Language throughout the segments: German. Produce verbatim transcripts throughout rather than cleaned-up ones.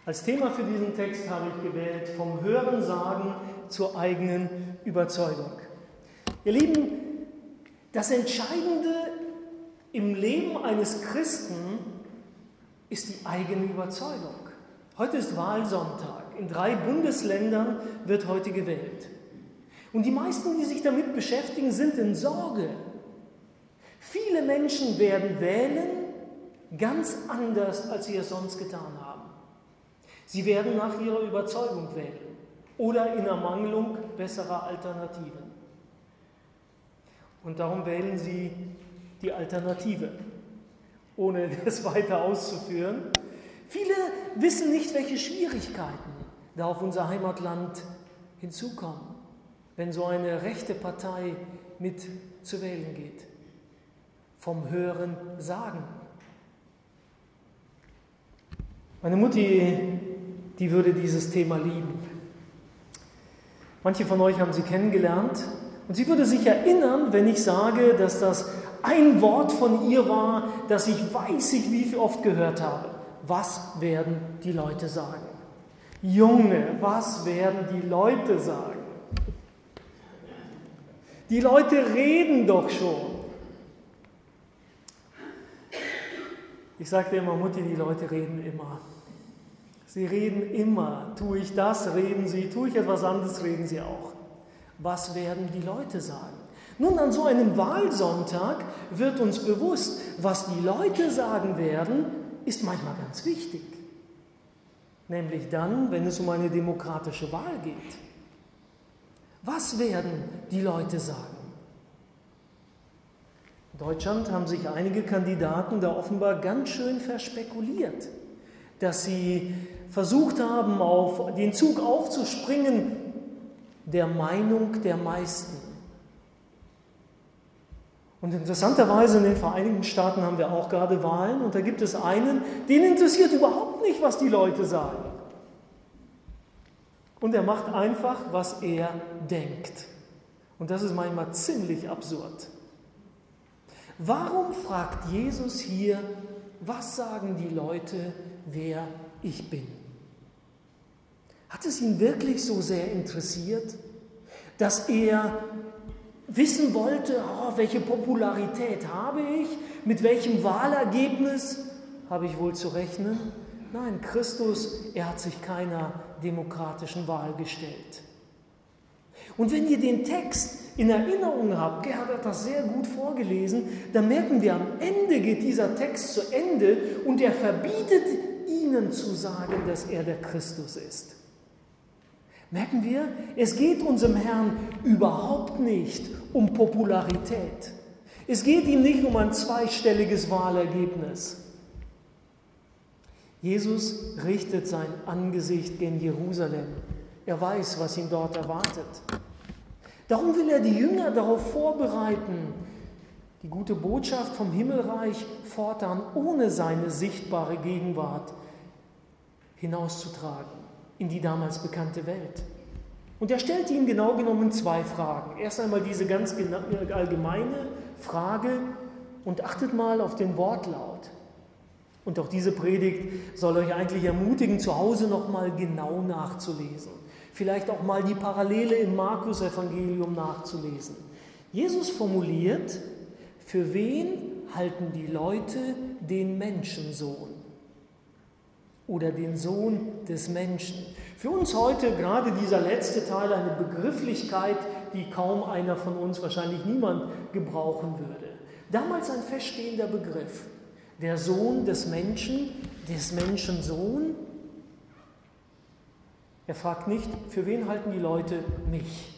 Als Thema für diesen Text habe ich gewählt, vom Hörensagen zur eigenen Überzeugung. Ihr Lieben, das Entscheidende im Leben eines Christen ist die eigene Überzeugung. Heute ist Wahlsonntag. In drei Bundesländern wird heute gewählt. Und die meisten, die sich damit beschäftigen, sind in Sorge. Viele Menschen werden wählen ganz anders, als sie es sonst getan haben. Sie werden nach ihrer Überzeugung wählen oder in Ermangelung besserer Alternativen. Und darum wählen sie die Alternative, ohne das weiter auszuführen. Viele wissen nicht, welche Schwierigkeiten da auf unser Heimatland hinzukommen, wenn so eine rechte Partei mit zu wählen geht. Vom Hören sagen. Meine Mutti, die würde dieses Thema lieben. Manche von euch haben sie kennengelernt und sie würde sich erinnern, wenn ich sage, dass das ein Wort von ihr war, das ich weiß ich wie oft gehört habe. Was werden die Leute sagen? Junge, was werden die Leute sagen? Die Leute reden doch schon. Ich sagte immer, Mutti, die Leute reden immer. Sie reden immer. Tue ich das, reden sie. Tue ich etwas anderes, reden sie auch. Was werden die Leute sagen? Nun, an so einem Wahlsonntag wird uns bewusst, was die Leute sagen werden, ist manchmal ganz wichtig. Nämlich dann, wenn es um eine demokratische Wahl geht. Was werden die Leute sagen? In Deutschland haben sich einige Kandidaten da offenbar ganz schön verspekuliert, dass sie versucht haben, auf den Zug aufzuspringen der Meinung der meisten. Und interessanterweise in den Vereinigten Staaten haben wir auch gerade Wahlen und da gibt es einen, den interessiert überhaupt nicht, was die Leute sagen. Und er macht einfach, was er denkt. Und das ist manchmal ziemlich absurd. Warum fragt Jesus hier, was sagen die Leute, wer ich bin? Hat es ihn wirklich so sehr interessiert, dass er wissen wollte, oh, welche Popularität habe ich, mit welchem Wahlergebnis habe ich wohl zu rechnen? Nein, Christus, er hat sich keiner demokratischen Wahl gestellt. Und wenn ihr den Text in Erinnerung habt, Gerhard hat das sehr gut vorgelesen, dann merken wir, am Ende geht dieser Text zu Ende und er verbietet ihnen zu sagen, dass er der Christus ist. Merken wir, es geht unserem Herrn überhaupt nicht um Popularität. Es geht ihm nicht um ein zweistelliges Wahlergebnis. Jesus richtet sein Angesicht gen Jerusalem. Er weiß, was ihn dort erwartet. Darum will er die Jünger darauf vorbereiten, die gute Botschaft vom Himmelreich fortan ohne seine sichtbare Gegenwart hinauszutragen in die damals bekannte Welt. Und er stellt ihnen genau genommen zwei Fragen. Erst einmal diese ganz allgemeine Frage und achtet mal auf den Wortlaut. Und auch diese Predigt soll euch eigentlich ermutigen, zu Hause nochmal genau nachzulesen. Vielleicht auch mal die Parallele im Markus-Evangelium nachzulesen. Jesus formuliert, für wen halten die Leute den Menschensohn? Oder den Sohn des Menschen. Für uns heute gerade dieser letzte Teil eine Begrifflichkeit, die kaum einer von uns, wahrscheinlich niemand, gebrauchen würde. Damals ein feststehender Begriff. Der Sohn des Menschen, des Menschensohn. Er fragt nicht, für wen halten die Leute mich?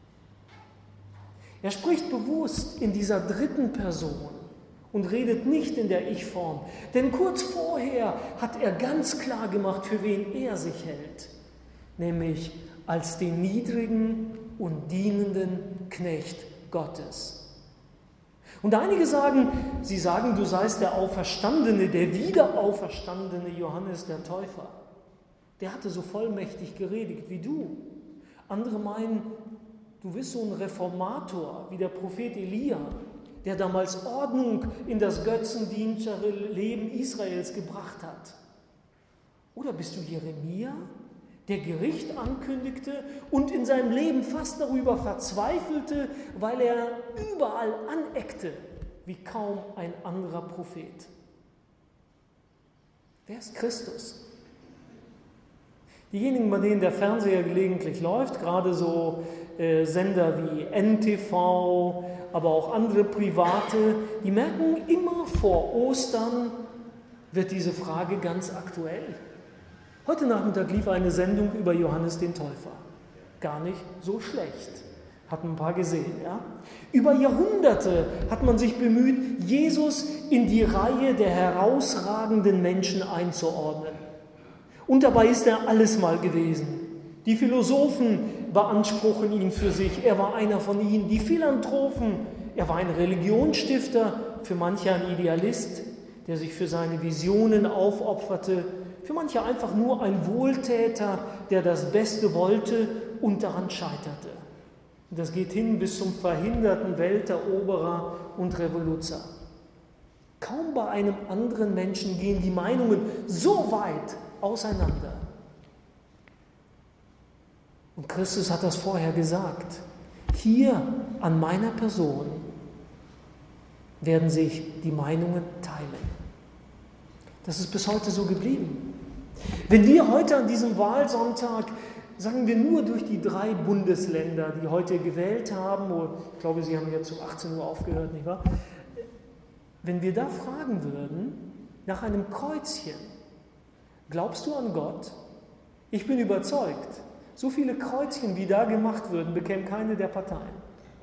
Er spricht bewusst in dieser dritten Person und redet nicht in der Ich-Form. Denn kurz vorher hat er ganz klar gemacht, für wen er sich hält. Nämlich als den niedrigen und dienenden Knecht Gottes. Und einige sagen, sie sagen, du seist der Auferstandene, der wiederauferstandene Johannes der Täufer. Der hatte so vollmächtig geredet wie du. Andere meinen, du bist so ein Reformator wie der Prophet Elia, der damals Ordnung in das götzendienstere Leben Israels gebracht hat. Oder bist du Jeremia, der Gericht ankündigte und in seinem Leben fast darüber verzweifelte, weil er überall aneckte, wie kaum ein anderer Prophet? Wer ist Christus? Diejenigen, bei denen der Fernseher gelegentlich läuft, gerade so äh, Sender wie N T V, aber auch andere private, die merken, immer vor Ostern wird diese Frage ganz aktuell. Heute Nachmittag lief eine Sendung über Johannes den Täufer. Gar nicht so schlecht. Hat ein paar gesehen, ja? Über Jahrhunderte hat man sich bemüht, Jesus in die Reihe der herausragenden Menschen einzuordnen. Und dabei ist er alles mal gewesen. Die Philosophen beanspruchen ihn für sich, er war einer von ihnen. Die Philanthropen, er war ein Religionsstifter, für manche ein Idealist, der sich für seine Visionen aufopferte, für manche einfach nur ein Wohltäter, der das Beste wollte und daran scheiterte. Und das geht hin bis zum verhinderten Welteroberer und Revoluzer. Kaum bei einem anderen Menschen gehen die Meinungen so weit auseinander. Und Christus hat das vorher gesagt. Hier an meiner Person werden sich die Meinungen teilen. Das ist bis heute so geblieben. Wenn wir heute an diesem Wahlsonntag, sagen wir nur durch die drei Bundesländer, die heute gewählt haben, ich glaube, sie haben jetzt um achtzehn Uhr aufgehört, nicht wahr? Wenn wir da fragen würden, nach einem Kreuzchen, glaubst du an Gott? Ich bin überzeugt, so viele Kreuzchen, wie da gemacht würden, bekäme keine der Parteien.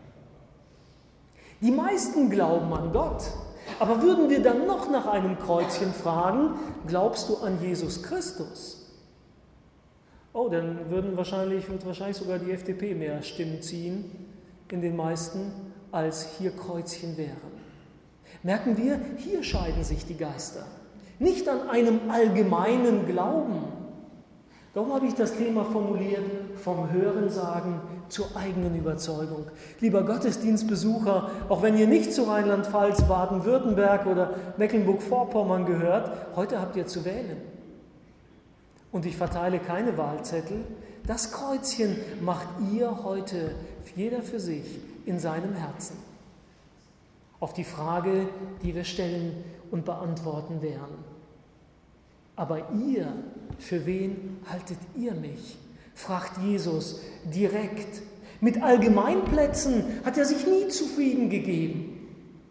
Die meisten glauben an Gott, aber würden wir dann noch nach einem Kreuzchen fragen, glaubst du an Jesus Christus? Oh, dann würden wahrscheinlich, wird wahrscheinlich sogar die F D P mehr Stimmen ziehen in den meisten, als hier Kreuzchen wären. Merken wir, hier scheiden sich die Geister. Nicht an einem allgemeinen Glauben. Darum habe ich das Thema formuliert, vom Hörensagen zur eigenen Überzeugung. Lieber Gottesdienstbesucher, auch wenn ihr nicht zu Rheinland-Pfalz, Baden-Württemberg oder Mecklenburg-Vorpommern gehört, heute habt ihr zu wählen. Und ich verteile keine Wahlzettel. Das Kreuzchen macht ihr heute, jeder für sich, in seinem Herzen. Auf die Frage, die wir stellen und beantworten werden. Aber ihr, für wen haltet ihr mich? Fragt Jesus direkt. Mit Allgemeinplätzen hat er sich nie zufrieden gegeben.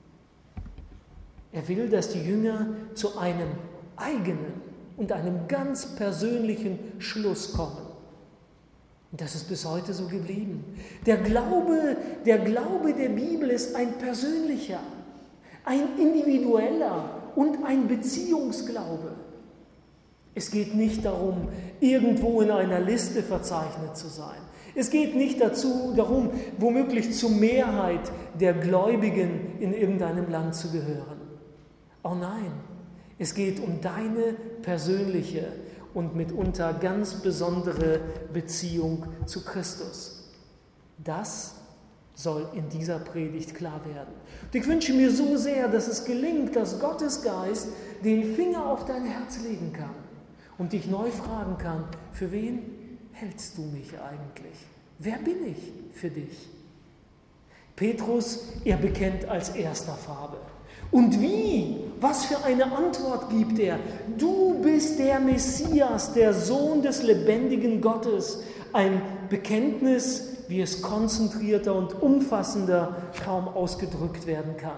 Er will, dass die Jünger zu einem eigenen und einem ganz persönlichen Schluss kommen. Und das ist bis heute so geblieben. Der Glaube, der Glaube der Bibel ist ein persönlicher, ein individueller und ein Beziehungsglaube. Es geht nicht darum, irgendwo in einer Liste verzeichnet zu sein. Es geht nicht dazu, darum, womöglich zur Mehrheit der Gläubigen in irgendeinem Land zu gehören. Oh nein, es geht um deine persönliche und mitunter ganz besondere Beziehung zu Christus. Das soll in dieser Predigt klar werden. Und ich wünsche mir so sehr, dass es gelingt, dass Gottes Geist den Finger auf dein Herz legen kann und dich neu fragen kann, für wen hältst du mich eigentlich? Wer bin ich für dich? Petrus, er bekennt als erster Farbe. Und wie? Was für eine Antwort gibt er? Du bist der Messias, der Sohn des lebendigen Gottes. Ein Bekenntnis, wie es konzentrierter und umfassender kaum ausgedrückt werden kann.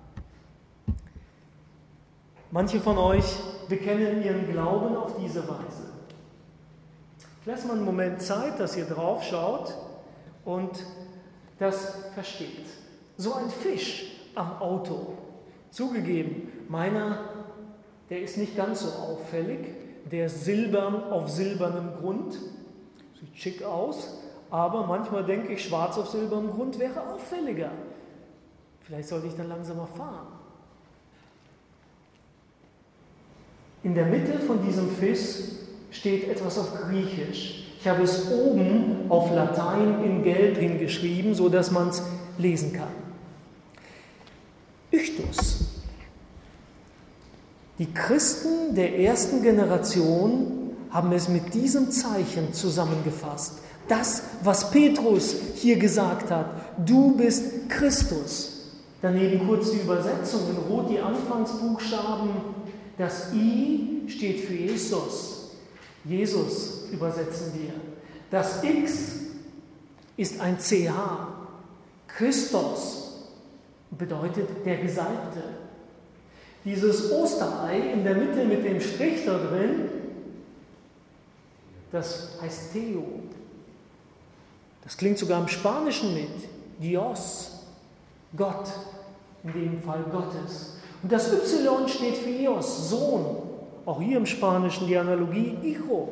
Manche von euch bekennen ihren Glauben auf diese Weise. Ich lasse mal einen Moment Zeit, dass ihr drauf schaut und das versteht. So ein Fisch am Auto. Zugegeben, meiner, der ist nicht ganz so auffällig, der ist silbern auf silbernem Grund, sieht schick aus, aber manchmal denke ich, schwarz auf silbernem Grund wäre auffälliger. Vielleicht sollte ich dann langsamer fahren. In der Mitte von diesem Fisch steht etwas auf Griechisch. Ich habe es oben auf Latein in Gelb hingeschrieben, sodass man es lesen kann. Ichthus. Die Christen der ersten Generation haben es mit diesem Zeichen zusammengefasst. Das, was Petrus hier gesagt hat, du bist Christus. Daneben kurz die Übersetzung, in Rot die Anfangsbuchstaben. Das I steht für Jesus. Jesus übersetzen wir. Das X ist ein C H. Christos bedeutet der Gesalbte. Dieses Osterei in der Mitte mit dem Strich da drin, das heißt Theo. Das klingt sogar im Spanischen mit. Dios, Gott, in dem Fall Gottes. Und das Y steht für Ios, Sohn. Auch hier im Spanischen die Analogie Hijo.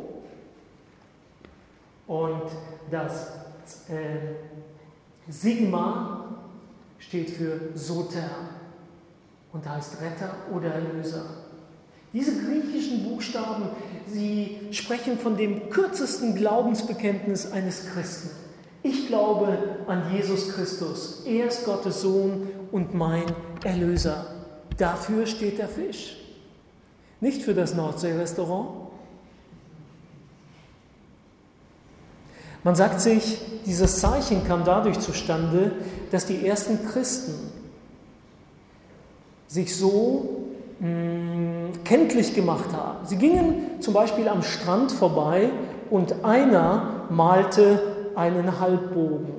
Und das äh, Sigma steht für Soter und heißt Retter oder Erlöser. Diese griechischen Buchstaben, sie sprechen von dem kürzesten Glaubensbekenntnis eines Christen. Ich glaube an Jesus Christus. Er ist Gottes Sohn und mein Erlöser. Dafür steht der Fisch. Nicht für das Nordsee-Restaurant. Man sagt sich, dieses Zeichen kam dadurch zustande, dass die ersten Christen sich so mh, kenntlich gemacht haben. Sie gingen zum Beispiel am Strand vorbei und einer malte einen Halbbogen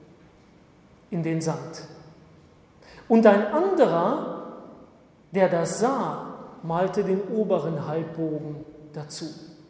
in den Sand. Und ein anderer, der das sah, malte den oberen Halbbogen dazu.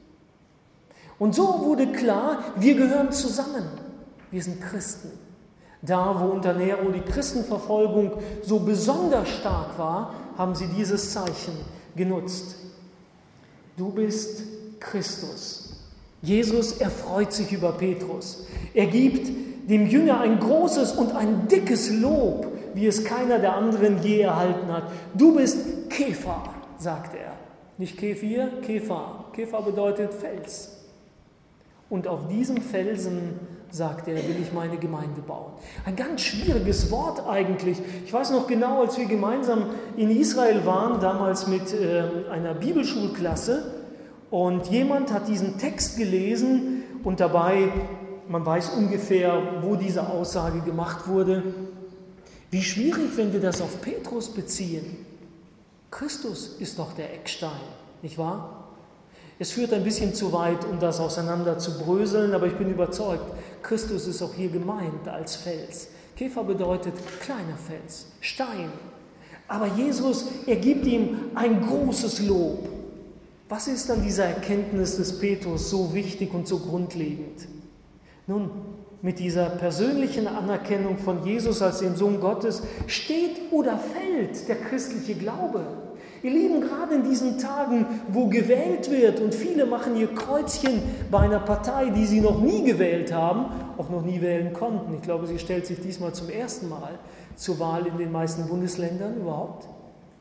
Und so wurde klar, wir gehören zusammen. Wir sind Christen. Da, wo unter Nero die Christenverfolgung so besonders stark war, haben sie dieses Zeichen genutzt. Du bist Christus. Jesus erfreut sich über Petrus. Er gibt dem Jünger ein großes und ein dickes Lob, wie es keiner der anderen je erhalten hat. Du bist Kefa, sagt er. Nicht Kephir, Kefa. Kefa bedeutet Fels. Und auf diesem Felsen, sagt er, will ich meine Gemeinde bauen. Ein ganz schwieriges Wort eigentlich. Ich weiß noch genau, als wir gemeinsam in Israel waren, damals mit äh, einer Bibelschulklasse, und jemand hat diesen Text gelesen und dabei, man weiß ungefähr, wo diese Aussage gemacht wurde. Wie schwierig, wenn wir das auf Petrus beziehen. Christus ist doch der Eckstein, nicht wahr? Es führt ein bisschen zu weit, um das auseinander zu bröseln, aber ich bin überzeugt, Christus ist auch hier gemeint als Fels. Kefa bedeutet kleiner Fels, Stein. Aber Jesus, er gibt ihm ein großes Lob. Was ist an dieser Erkenntnis des Petrus so wichtig und so grundlegend? Nun, mit dieser persönlichen Anerkennung von Jesus als dem Sohn Gottes steht oder fällt der christliche Glaube. Ihr Lieben, gerade in diesen Tagen, wo gewählt wird und viele machen ihr Kreuzchen bei einer Partei, die sie noch nie gewählt haben, auch noch nie wählen konnten. Ich glaube, sie stellt sich diesmal zum ersten Mal zur Wahl in den meisten Bundesländern überhaupt.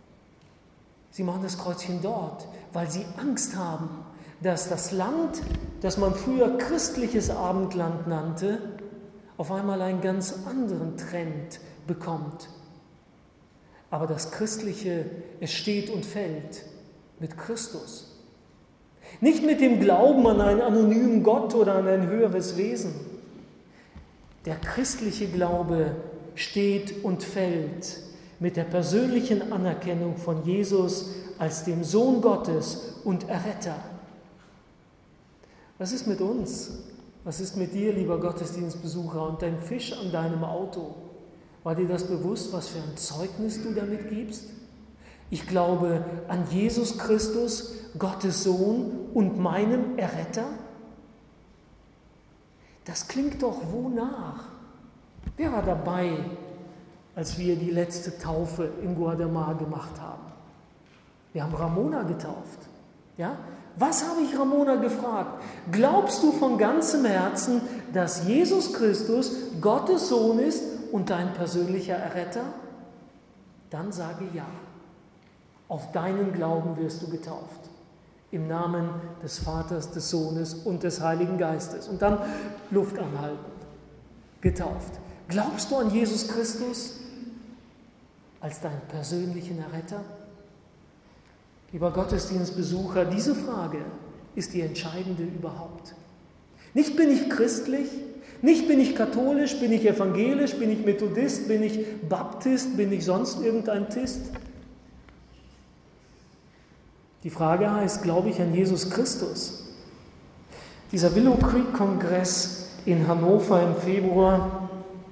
Sie machen das Kreuzchen dort, weil sie Angst haben, dass das Land, das man früher christliches Abendland nannte, auf einmal einen ganz anderen Trend bekommt. Aber das Christliche, es steht und fällt mit Christus. Nicht mit dem Glauben an einen anonymen Gott oder an ein höheres Wesen. Der christliche Glaube steht und fällt mit der persönlichen Anerkennung von Jesus als dem Sohn Gottes und Erretter. Was ist mit uns? Was ist mit dir, lieber Gottesdienstbesucher, und dein Fisch an deinem Auto? War dir das bewusst, was für ein Zeugnis du damit gibst? Ich glaube an Jesus Christus, Gottes Sohn und meinem Erretter. Das klingt doch wonach? Wer war dabei, als wir die letzte Taufe in Guatemala gemacht haben? Wir haben Ramona getauft. Ja? Was habe ich Ramona gefragt? Glaubst du von ganzem Herzen, dass Jesus Christus Gottes Sohn ist und dein persönlicher Erretter? Dann sage ja. Auf deinen Glauben wirst du getauft. Im Namen des Vaters, des Sohnes und des Heiligen Geistes. Und dann Luft anhalten. Getauft. Glaubst du an Jesus Christus als deinen persönlichen Erretter? Lieber Gottesdienstbesucher, diese Frage ist die entscheidende überhaupt. Nicht bin ich christlich, nicht bin ich katholisch, bin ich evangelisch, bin ich Methodist, bin ich Baptist, bin ich sonst irgendein Tist. Die Frage heißt, glaube ich an Jesus Christus? Dieser Willow Creek Kongress in Hannover im Februar,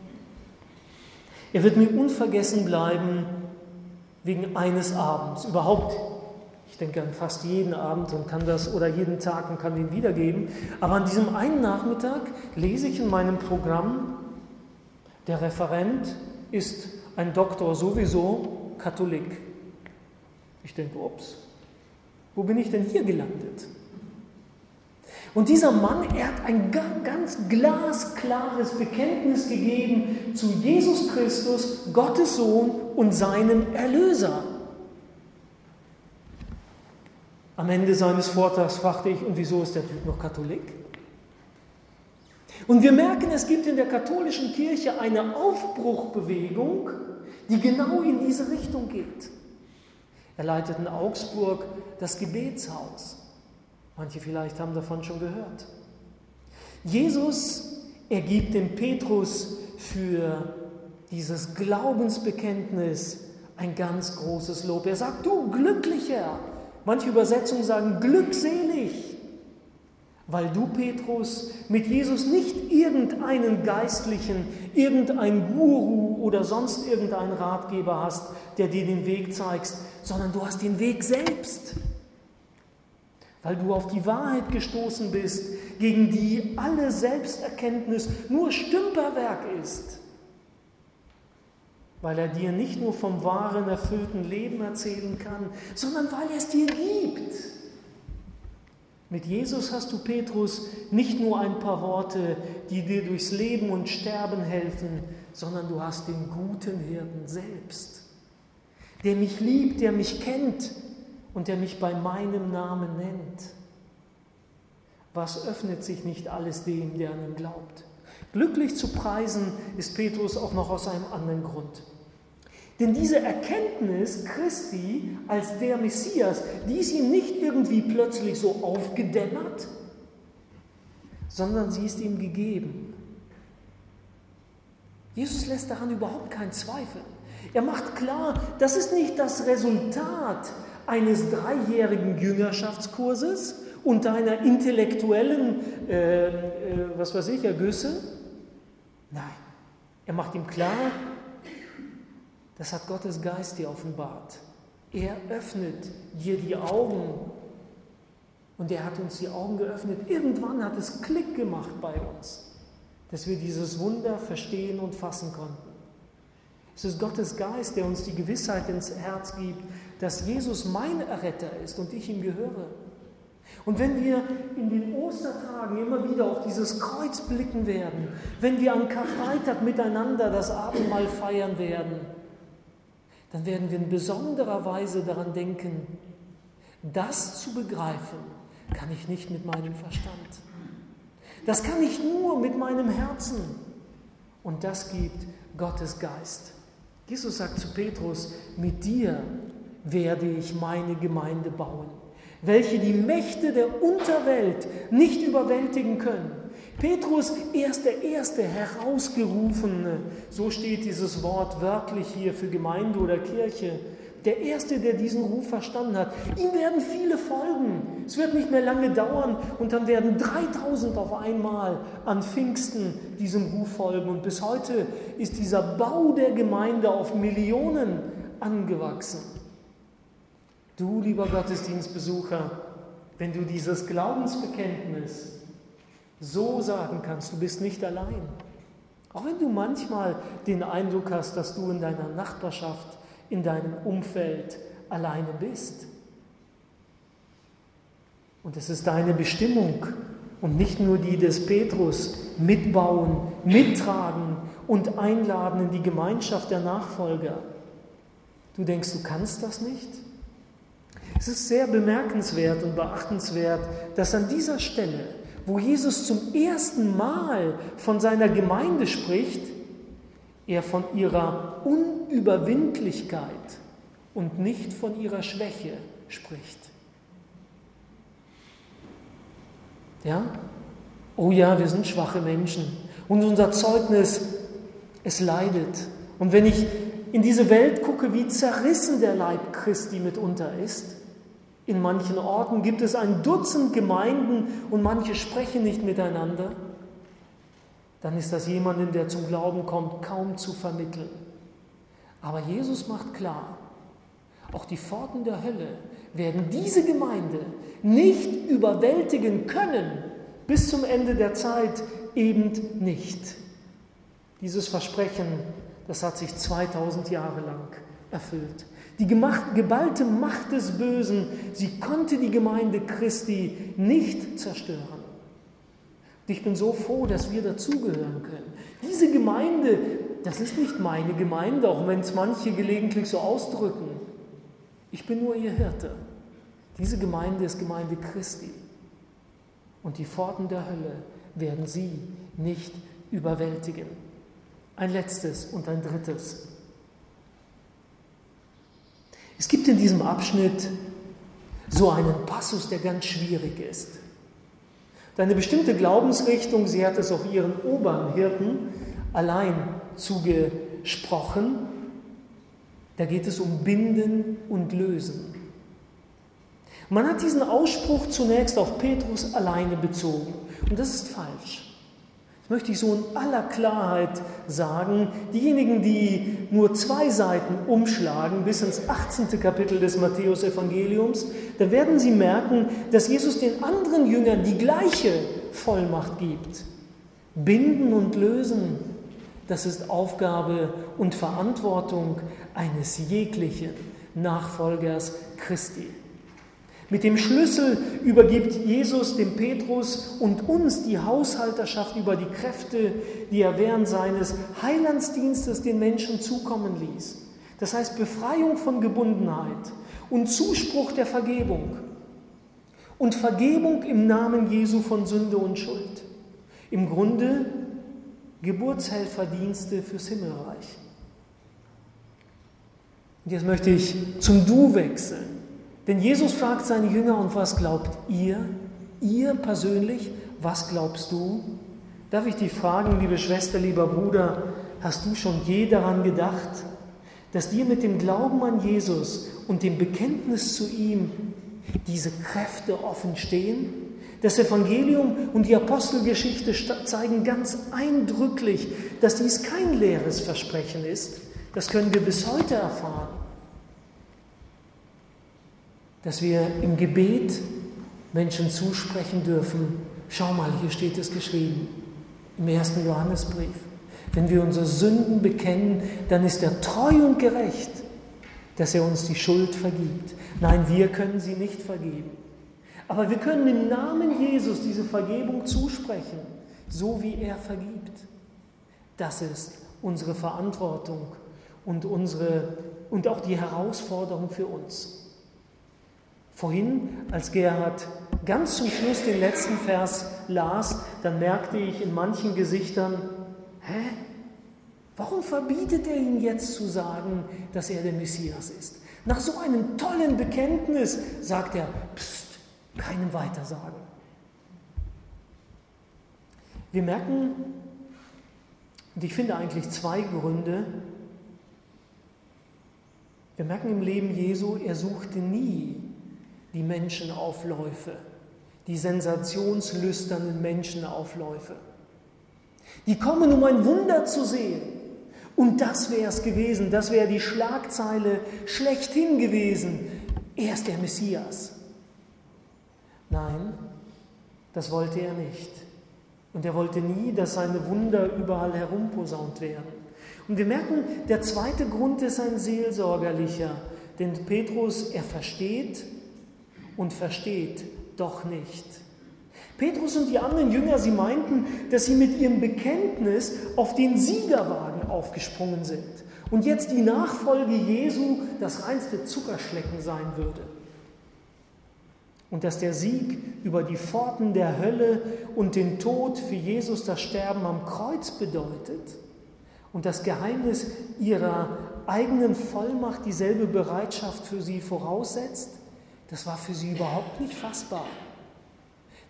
er wird mir unvergessen bleiben wegen eines Abends. Überhaupt, ich denke an fast jeden Abend und kann das, oder jeden Tag und kann den wiedergeben. Aber an diesem einen Nachmittag lese ich in meinem Programm, der Referent ist ein Doktor sowieso, Katholik. Ich denke, ups, wo bin ich denn hier gelandet? Und dieser Mann, er hat ein ganz glasklares Bekenntnis gegeben zu Jesus Christus, Gottes Sohn und seinem Erlöser. Am Ende seines Vortrags fragte ich, und wieso ist der Typ noch Katholik? Und wir merken, es gibt in der katholischen Kirche eine Aufbruchbewegung, die genau in diese Richtung geht. Er leitet in Augsburg das Gebetshaus. Manche vielleicht haben davon schon gehört. Jesus, er gibt dem Petrus für dieses Glaubensbekenntnis ein ganz großes Lob. Er sagt, du Glücklicher, manche Übersetzungen sagen glückselig, weil du, Petrus, mit Jesus nicht irgendeinen Geistlichen, irgendeinen Guru oder sonst irgendeinen Ratgeber hast, der dir den Weg zeigt, sondern du hast den Weg selbst. Weil du auf die Wahrheit gestoßen bist, gegen die alle Selbsterkenntnis nur Stümperwerk ist. Weil er dir nicht nur vom wahren, erfüllten Leben erzählen kann, sondern weil er es dir gibt. Mit Jesus hast du, Petrus, nicht nur ein paar Worte, die dir durchs Leben und Sterben helfen, sondern du hast den guten Hirten selbst, der mich liebt, der mich kennt, und der mich bei meinem Namen nennt. Was öffnet sich nicht alles dem, der an ihn glaubt? Glücklich zu preisen ist Petrus auch noch aus einem anderen Grund. Denn diese Erkenntnis Christi als der Messias, die ist ihm nicht irgendwie plötzlich so aufgedämmert, sondern sie ist ihm gegeben. Jesus lässt daran überhaupt keinen Zweifel. Er macht klar, das ist nicht das Resultat eines dreijährigen Jüngerschaftskurses und einer intellektuellen, äh, äh, was weiß ich, Ergüsse. Nein, er macht ihm klar, das hat Gottes Geist dir offenbart. Er öffnet dir die Augen und er hat uns die Augen geöffnet. Irgendwann hat es Klick gemacht bei uns, dass wir dieses Wunder verstehen und fassen konnten. Es ist Gottes Geist, der uns die Gewissheit ins Herz gibt, dass Jesus mein Erretter ist und ich ihm gehöre. Und wenn wir in den Ostertagen immer wieder auf dieses Kreuz blicken werden, wenn wir am Karfreitag miteinander das Abendmahl feiern werden, dann werden wir in besonderer Weise daran denken, das zu begreifen, kann ich nicht mit meinem Verstand. Das kann ich nur mit meinem Herzen. Und das gibt Gottes Geist. Jesus sagt zu Petrus, mit dir werde ich meine Gemeinde bauen, welche die Mächte der Unterwelt nicht überwältigen können. Petrus, er ist der erste Herausgerufene, so steht dieses Wort wörtlich hier für Gemeinde oder Kirche, der Erste, der diesen Ruf verstanden hat. Ihm werden viele folgen. Es wird nicht mehr lange dauern und dann werden dreitausend auf einmal an Pfingsten diesem Ruf folgen. Und bis heute ist dieser Bau der Gemeinde auf Millionen angewachsen. Du, lieber Gottesdienstbesucher, wenn du dieses Glaubensbekenntnis so sagen kannst, du bist nicht allein. Auch wenn du manchmal den Eindruck hast, dass du in deiner Nachbarschaft, in deinem Umfeld alleine bist. Und es ist deine Bestimmung und nicht nur die des Petrus, mitbauen, mittragen und einladen in die Gemeinschaft der Nachfolger. Du denkst, du kannst das nicht? Es ist sehr bemerkenswert und beachtenswert, dass an dieser Stelle, wo Jesus zum ersten Mal von seiner Gemeinde spricht, er von ihrer Unüberwindlichkeit und nicht von ihrer Schwäche spricht. Ja? Oh ja, wir sind schwache Menschen und unser Zeugnis, es leidet. Und wenn ich in diese Welt gucke, wie zerrissen der Leib Christi mitunter ist, in manchen Orten gibt es ein Dutzend Gemeinden und manche sprechen nicht miteinander, dann ist das jemandem, der zum Glauben kommt, kaum zu vermitteln. Aber Jesus macht klar, auch die Pforten der Hölle werden diese Gemeinde nicht überwältigen können, bis zum Ende der Zeit eben nicht. Dieses Versprechen, das hat sich zweitausend Jahre lang erfüllt. Die geballte Macht des Bösen, sie konnte die Gemeinde Christi nicht zerstören. Und ich bin so froh, dass wir dazugehören können. Diese Gemeinde, das ist nicht meine Gemeinde, auch wenn es manche gelegentlich so ausdrücken. Ich bin nur ihr Hirte. Diese Gemeinde ist Gemeinde Christi. Und die Pforten der Hölle werden sie nicht überwältigen. Ein letztes und ein drittes. Es gibt in diesem Abschnitt so einen Passus, der ganz schwierig ist. Eine bestimmte Glaubensrichtung, sie hat es auf ihren Obernhirten allein zugesprochen. Da geht es um Binden und Lösen. Man hat diesen Ausspruch zunächst auf Petrus alleine bezogen. Und das ist falsch. Das möchte ich so in aller Klarheit sagen. Diejenigen, die nur zwei Seiten umschlagen bis ins achtzehnte Kapitel des Matthäus-Evangeliums, da werden sie merken, dass Jesus den anderen Jüngern die gleiche Vollmacht gibt. Binden und lösen, das ist Aufgabe und Verantwortung eines jeglichen Nachfolgers Christi. Mit dem Schlüssel übergibt Jesus dem Petrus und uns die Haushalterschaft über die Kräfte, die er während seines Heilandsdienstes den Menschen zukommen ließ. Das heißt Befreiung von Gebundenheit und Zuspruch der Vergebung und Vergebung im Namen Jesu von Sünde und Schuld. Im Grunde Geburtshelferdienste fürs Himmelreich. Und jetzt möchte ich zum Du wechseln. Denn Jesus fragt seine Jünger, und was glaubt ihr? Ihr persönlich, was glaubst du? Darf ich dich fragen, liebe Schwester, lieber Bruder, hast du schon je daran gedacht, dass dir mit dem Glauben an Jesus und dem Bekenntnis zu ihm diese Kräfte offen stehen? Das Evangelium und die Apostelgeschichte zeigen ganz eindrücklich, dass dies kein leeres Versprechen ist. Das können wir bis heute erfahren. Dass wir im Gebet Menschen zusprechen dürfen. Schau mal, hier steht es geschrieben, im ersten Johannesbrief. Wenn wir unsere Sünden bekennen, dann ist er treu und gerecht, dass er uns die Schuld vergibt. Nein, wir können sie nicht vergeben. Aber wir können im Namen Jesus diese Vergebung zusprechen, so wie er vergibt. Das ist unsere Verantwortung und, unsere, und auch die Herausforderung für uns. Vorhin, als Gerhard ganz zum Schluss den letzten Vers las, dann merkte ich in manchen Gesichtern, hä? Warum verbietet er ihm jetzt zu sagen, dass er der Messias ist? Nach so einem tollen Bekenntnis sagt er, pst, keinem weitersagen. Wir merken, und ich finde eigentlich zwei Gründe, wir merken im Leben Jesu, er suchte nie die Menschenaufläufe, die sensationslüsternen Menschenaufläufe. Die kommen, um ein Wunder zu sehen. Und das wäre es gewesen, das wäre die Schlagzeile schlechthin gewesen. Er ist der Messias. Nein, das wollte er nicht. Und er wollte nie, dass seine Wunder überall herumposaunt werden. Und wir merken, der zweite Grund ist ein seelsorgerlicher. Denn Petrus, er versteht, und versteht doch nicht. Petrus und die anderen Jünger, sie meinten, dass sie mit ihrem Bekenntnis auf den Siegerwagen aufgesprungen sind und jetzt die Nachfolge Jesu das reinste Zuckerschlecken sein würde. Und dass der Sieg über die Pforten der Hölle und den Tod für Jesus das Sterben am Kreuz bedeutet und das Geheimnis ihrer eigenen Vollmacht dieselbe Bereitschaft für sie voraussetzt, das war für sie überhaupt nicht fassbar.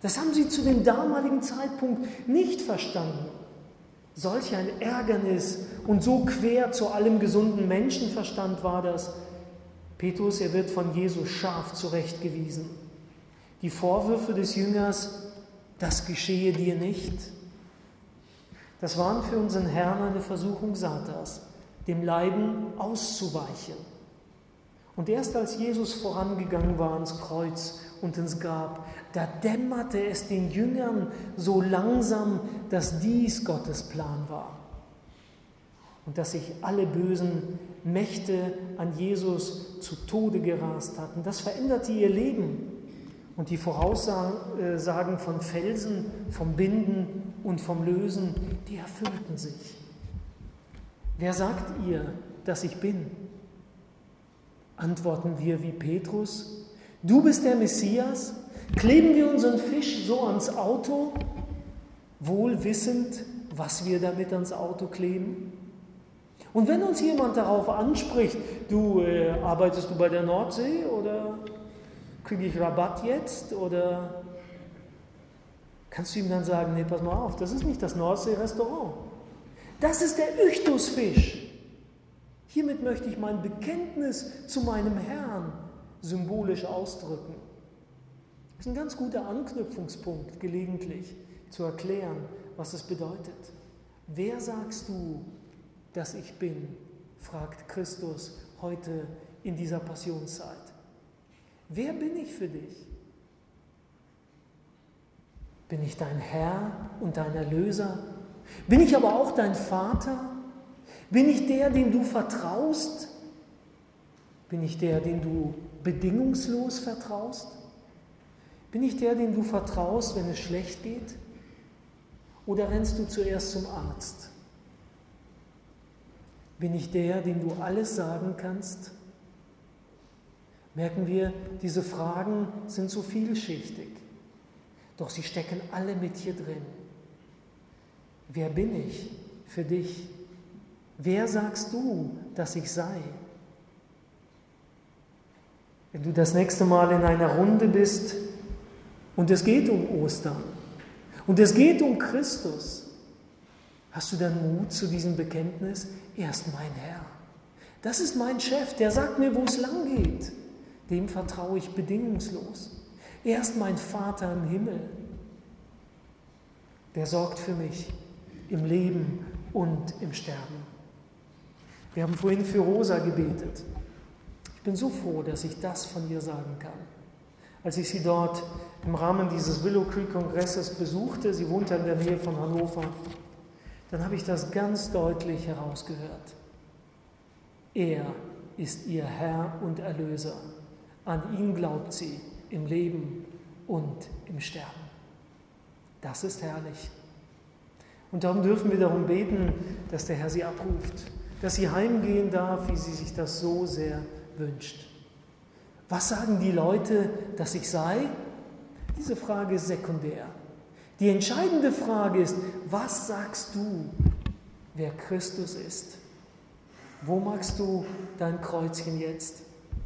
Das haben sie zu dem damaligen Zeitpunkt nicht verstanden. Solch ein Ärgernis und so quer zu allem gesunden Menschenverstand war das. Petrus, er wird von Jesus scharf zurechtgewiesen. Die Vorwürfe des Jüngers, das geschehe dir nicht, das waren für unseren Herrn eine Versuchung Satans, dem Leiden auszuweichen. Und erst als Jesus vorangegangen war ans Kreuz und ins Grab, da dämmerte es den Jüngern so langsam, dass dies Gottes Plan war. Und dass sich alle bösen Mächte an Jesus zu Tode gerast hatten. Das veränderte ihr Leben. Und die Voraussagen von Felsen, vom Binden und vom Lösen, die erfüllten sich. Wer sagt ihr, dass ich bin? Antworten wir wie Petrus, du bist der Messias? Kleben wir unseren Fisch so ans Auto, wohl wissend, was wir damit ans Auto kleben? Und wenn uns jemand darauf anspricht, du, äh, arbeitest du bei der Nordsee oder kriege ich Rabatt jetzt? Oder kannst du ihm dann sagen, nee, pass mal auf, das ist nicht das Nordsee-Restaurant. Das ist der Ichthusfisch. Hiermit möchte ich mein Bekenntnis zu meinem Herrn symbolisch ausdrücken. Das ist ein ganz guter Anknüpfungspunkt, gelegentlich zu erklären, was es bedeutet. Wer sagst du, dass ich bin? Fragt Christus heute in dieser Passionszeit. Wer bin ich für dich? Bin ich dein Herr und dein Erlöser? Bin ich aber auch dein Vater? Bin ich der, dem du vertraust? Bin ich der, dem du bedingungslos vertraust? Bin ich der, dem du vertraust, wenn es schlecht geht? Oder rennst du zuerst zum Arzt? Bin ich der, dem du alles sagen kannst? Merken wir, diese Fragen sind so vielschichtig, doch sie stecken alle mit hier drin. Wer bin ich für dich? Wer sagst du, dass ich sei? Wenn du das nächste Mal in einer Runde bist und es geht um Ostern und es geht um Christus, hast du dann Mut zu diesem Bekenntnis? Er ist mein Herr. Das ist mein Chef, der sagt mir, wo es lang geht. Dem vertraue ich bedingungslos. Er ist mein Vater im Himmel. Der sorgt für mich im Leben und im Sterben. Wir haben vorhin für Rosa gebetet. Ich bin so froh, dass ich das von ihr sagen kann. Als ich sie dort im Rahmen dieses Willow Creek Kongresses besuchte, sie wohnte in der Nähe von Hannover, dann habe ich das ganz deutlich herausgehört. Er ist ihr Herr und Erlöser. An ihn glaubt sie im Leben und im Sterben. Das ist herrlich. Und darum dürfen wir darum beten, dass der Herr sie abruft, dass sie heimgehen darf, wie sie sich das so sehr wünscht. Was sagen die Leute, dass ich sei? Diese Frage ist sekundär. Die entscheidende Frage ist, was sagst du, wer Christus ist? Wo magst du dein Kreuzchen jetzt?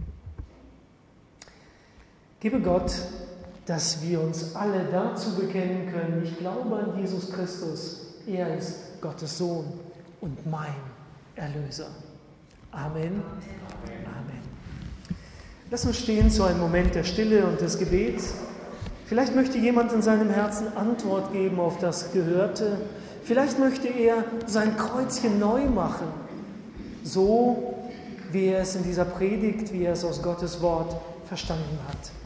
Gebe Gott, dass wir uns alle dazu bekennen können, ich glaube an Jesus Christus, er ist Gottes Sohn und mein Erlöser. Amen. Amen. Lass uns stehen zu einem Moment der Stille und des Gebets. Vielleicht möchte jemand in seinem Herzen Antwort geben auf das Gehörte. Vielleicht möchte er sein Kreuzchen neu machen, so wie er es in dieser Predigt, wie er es aus Gottes Wort verstanden hat.